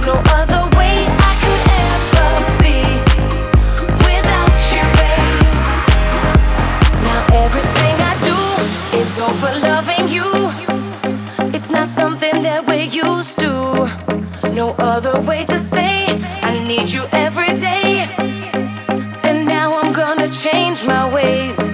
no other way I could ever be without you, babe. Now everything I do is all for loving you. It's not something that we're used to. No other way to say I need you every day. And now I'm gonna change my ways.